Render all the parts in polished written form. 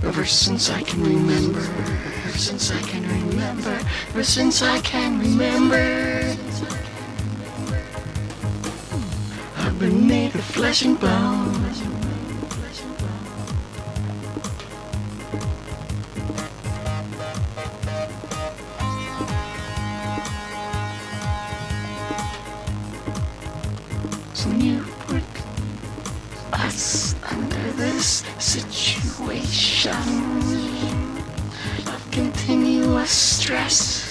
Ever since I can remember, ever since I can remember, ever since I can remember, I've been made of flesh and bone. So you put us under this situation of continuous stress.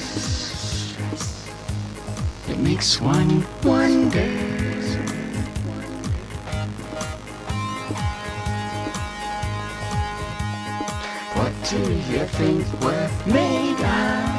It makes one wonder what do you think we're made of?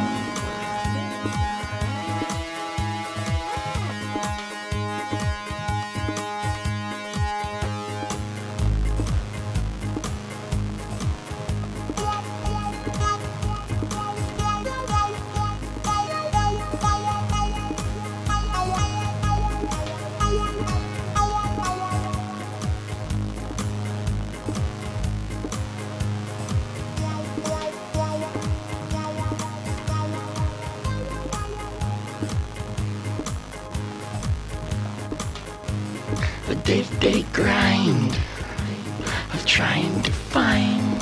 The day-to-day grind of trying to find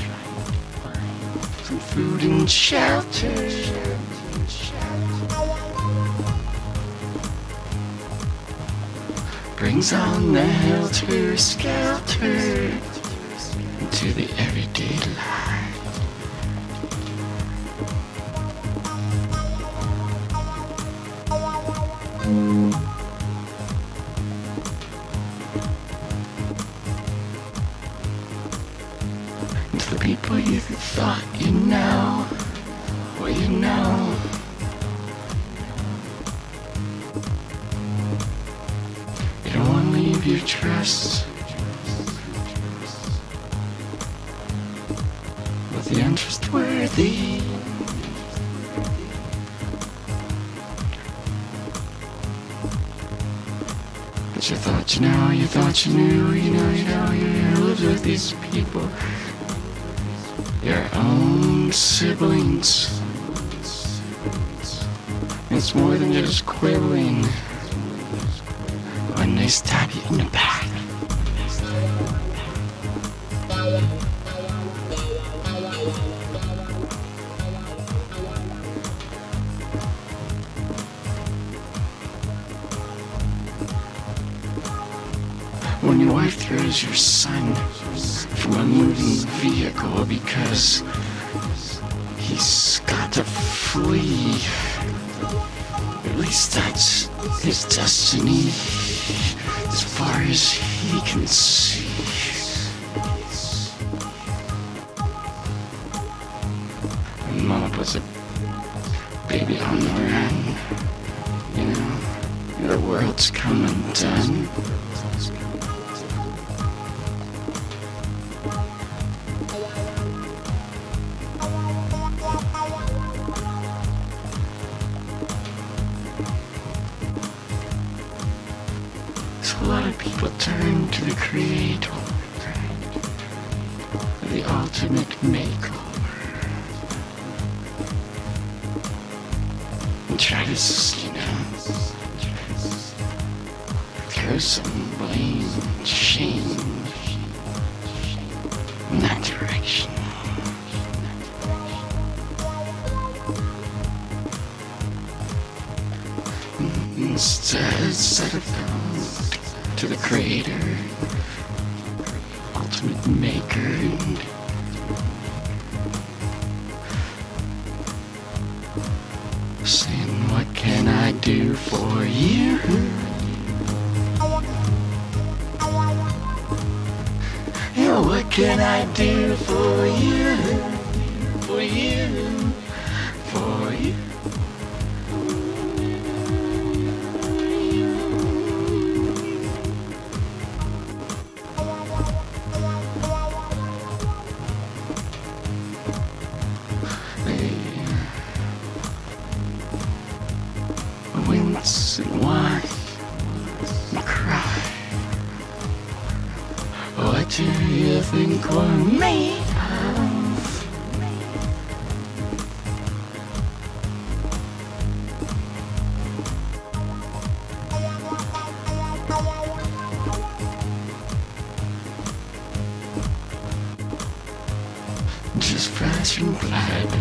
some food and shelter. Brings on the helter-skelter into the everyday life. To the people you thought you know, well you know. You don't want to leave your trust with the untrustworthy. But you thought you know, you thought you knew, you lived with these people. Your own siblings. It's more than just quibbling when they stab you in the back. When your wife throws your son from a moving vehicle because he's got to flee. At least that's his destiny, as far as he can see. And Mama puts a baby on the run. You know, the world's come undone. So a lot of people turn to the Creator, the ultimate makeover, and try to, throw some blame, shame in that direction. Instead of going to the Creator, ultimate maker, and saying, what can I do for you? Yeah, what can I do for you? For you? For you? Wince and whine and cry. What do you think we're made of? flesh and blood.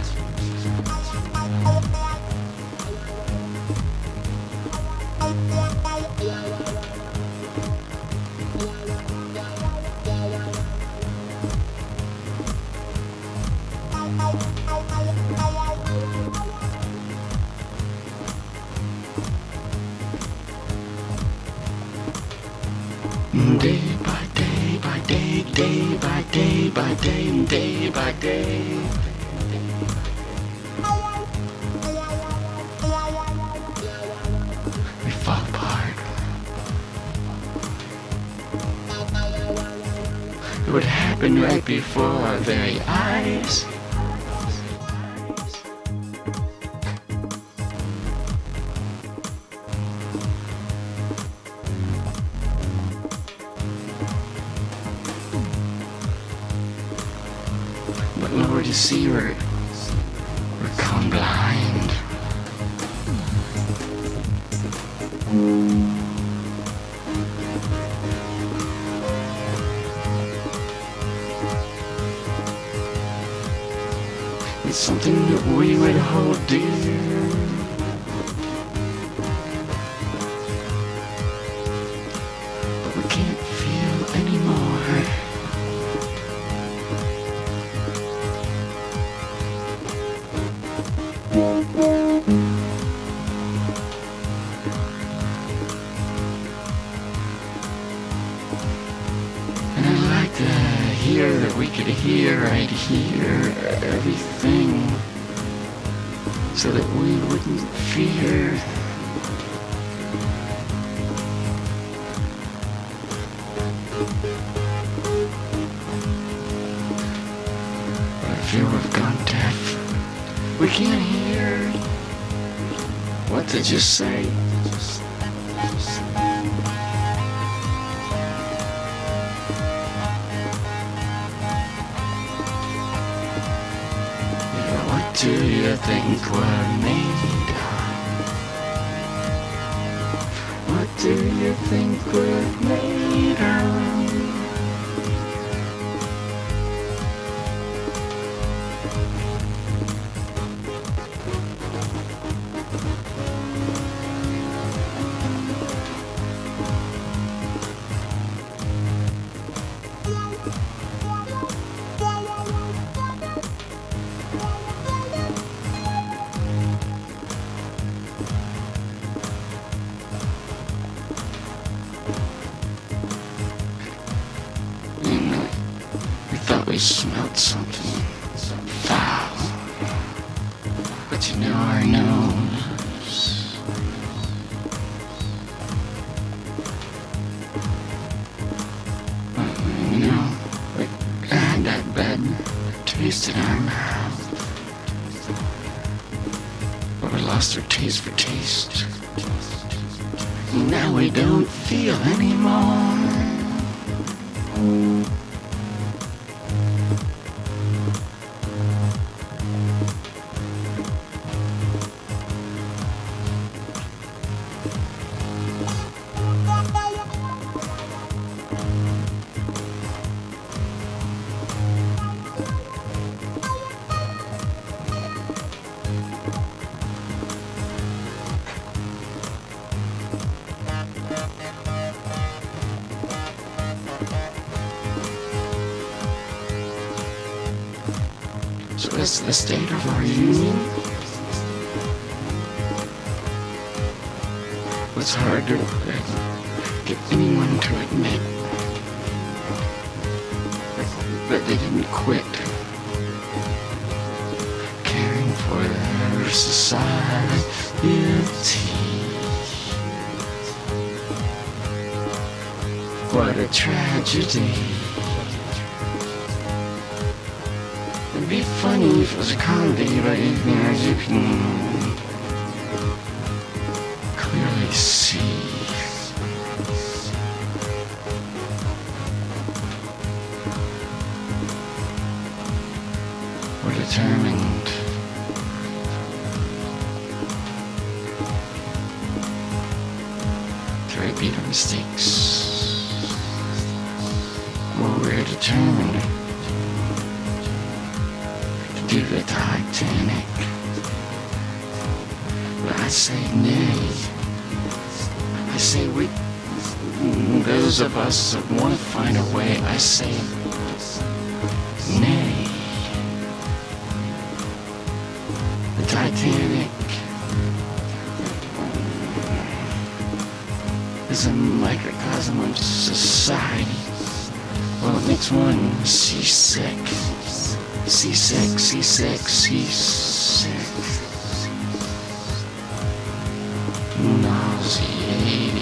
Day by day by day, day by day by day, and day by day. We fall apart. It would happen right before our very eyes. But Lord, you see, we're come blind. It's something that we would hold dear. But we can't feel anymore. And I'd like to hear that we could hear right here everything so that we wouldn't fear. But I feel we've gone deaf. We can't hear. What did you say? What do you think we're made of? What do you think we're made of? We smelled something foul, but you know our nose. You know, we had that bad taste in our mouth, but we lost our taste for taste. Now we don't feel anymore. So that's the state of our union. It's hard to get anyone to admit that they didn't quit caring for their society. What a tragedy. It'd be funny if it was a comedy, but as you can clearly see, we're determined to repeat our mistakes. Well, we're determined to to the Titanic. But I say nay. I say we, those of us that want to find a way, I say nay. The Titanic is a microcosm of society. Well, it makes one seasick. Seasick, seasick, seasick. Nauseating.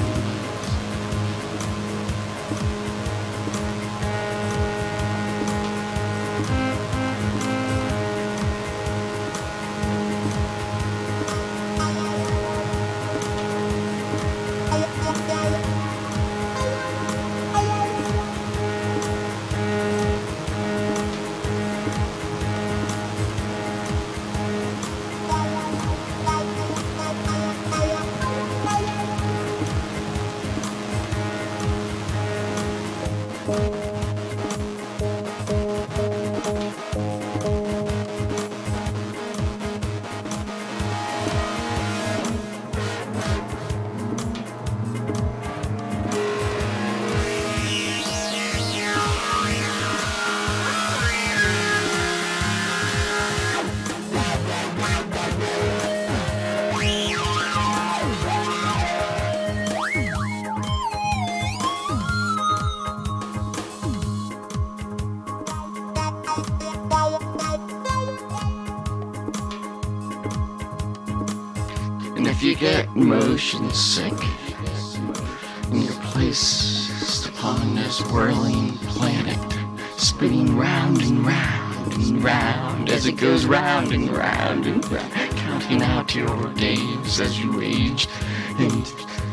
And if you get motion sick and you're placed upon this whirling planet, spinning round and round and round as it goes round and round and round, counting out your days as you age, and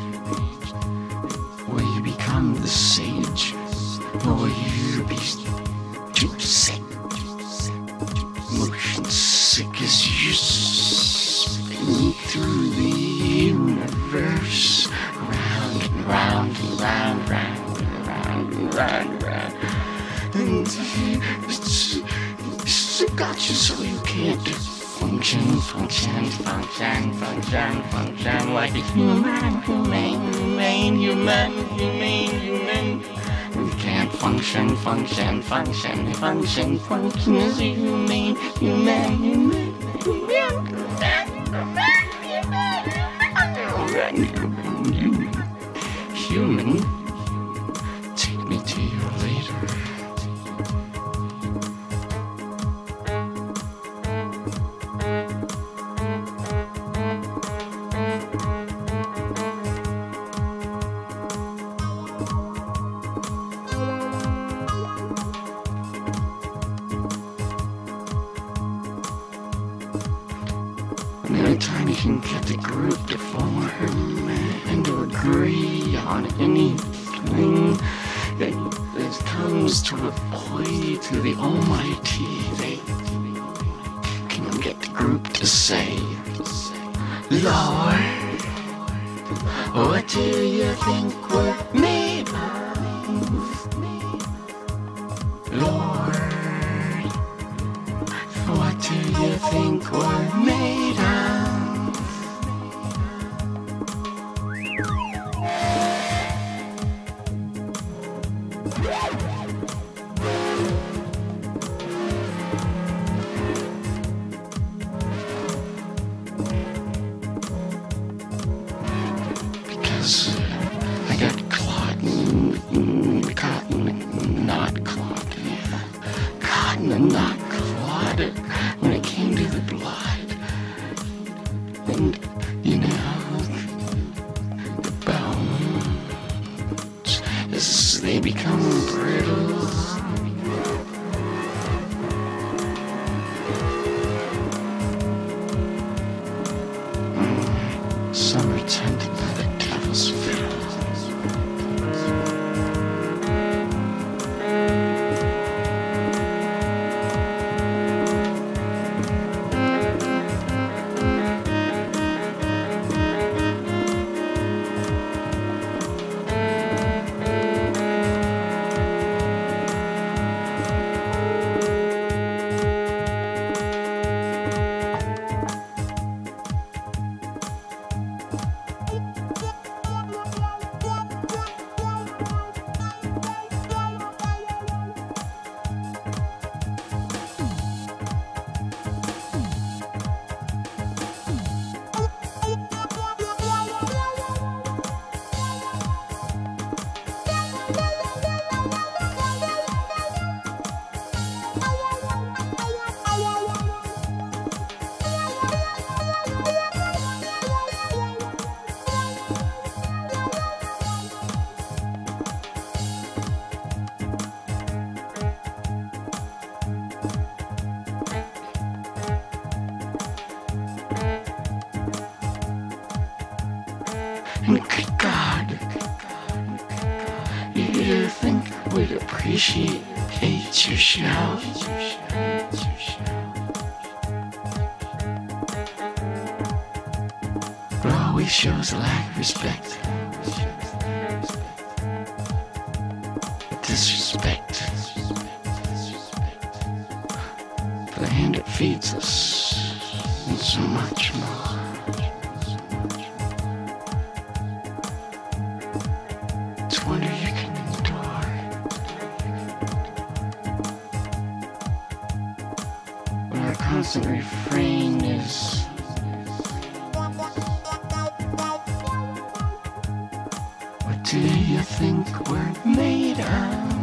will you become the sage, or will you be too sick, motion sick as you spin through the universe, round and round and round, round and round and round and round, and it's got you so you can't function like a human. You can't function as a human. Human, take me to you later. And anytime you can get the group to form and to agree on anything that comes to a plea to the Almighty, they can get the group to say, Lord, what do you think we're made of? Lord, what do you think we're made of? Because I got cotton and not clotted when it came to the blood. And, you know, the bones, as they become brittle, some are tempted by the devil's fiddle. And good God, you think we'd appreciate your show? It always shows a lack of respect. Disrespect for the hand that feeds us, and so much more. It's a wonder you can endure. But our constant refrain is what do you think we're made of?